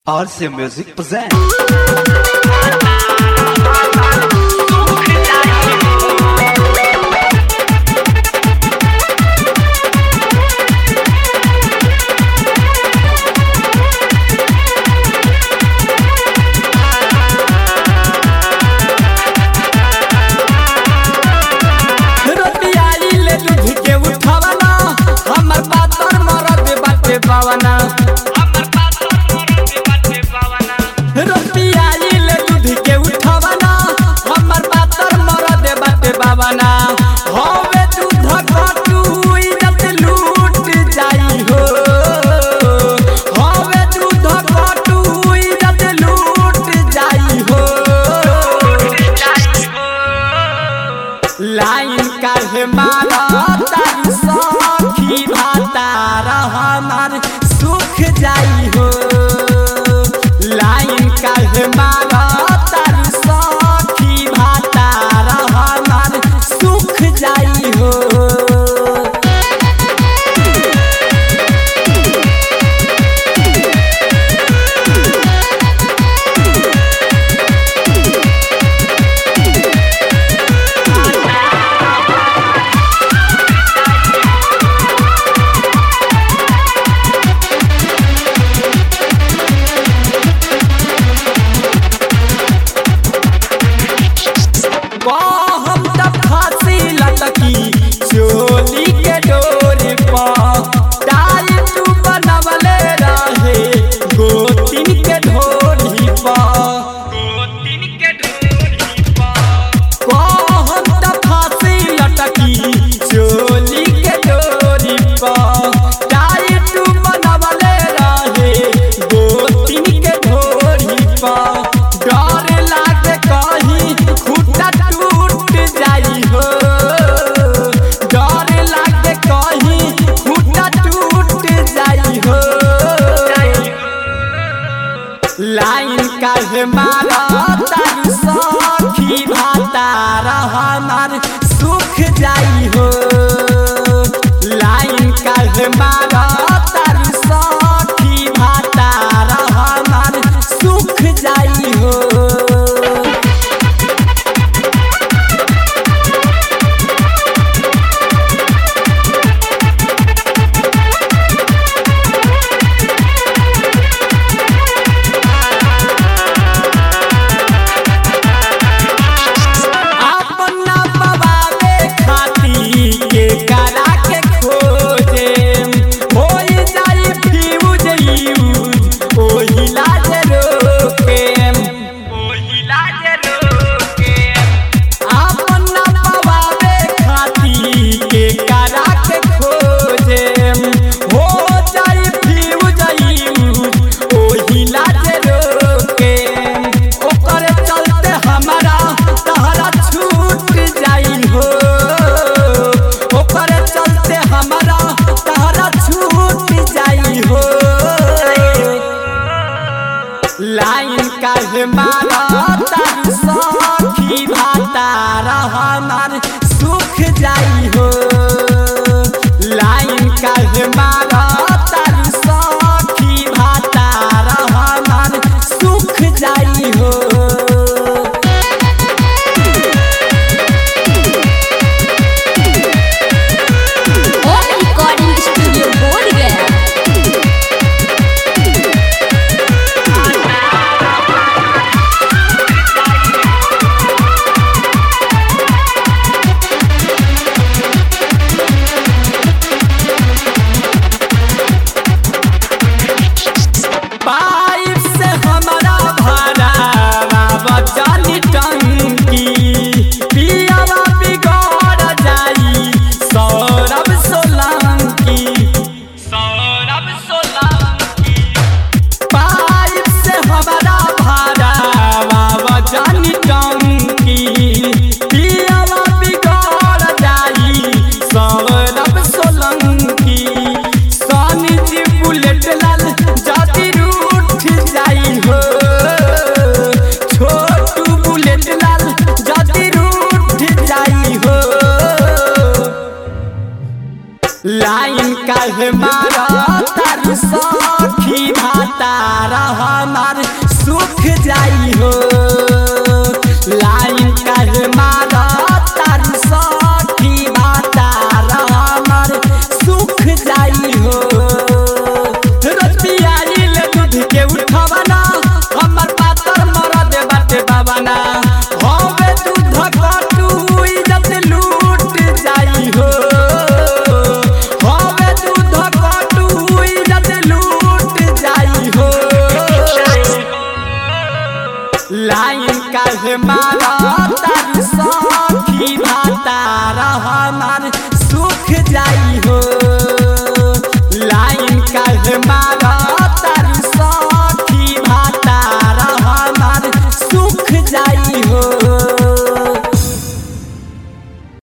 RC Music presents. Line काहे मारा तारी सखी भातार हमार सुख जाई हो। लाइन काहे मारा तारी सखी भातार हमार सुख जाई हो। हम तब फांसी लटकी चोली के डोरी पर टाइट बनवले रहे गोतिन के ढोली पर। हम तब फांसी लटकी चोली के डोरी पर टाइट बनवले रहे गोतिन के ढोली पर। डर लागे कहीं खुटा टूट जाई हो। डर लागे कहीं खुटा टूट जाई हो। लाइन काहे मारा तारी सखी भातार हमार सुख जाई हो। लाइन काहे मारा तारी सखी भातार हमार सुख जाई हो। लाइन काहे मारा तारी सखी भातार हमार सुख जाई हो। लाइन काहे मारा तारी सखी भातार हमार सुख जाई हो। रिकॉर्डिंग स्टूडियो बोल गया। हमार सुख जाई हो। लाइन काहे मारा तारू सखी भातार हमार सुख जाई हो। रोज पियाइल दूध के उठवना हमर पातर मरद बाटे बाबना। हवे दूध कटू इज्जत लूट जाई हो। हवे दूध कटू इज्जत लूट जाई हो। लाइन काहे मारा तारू सखी भातार हमार सुख जाई हो।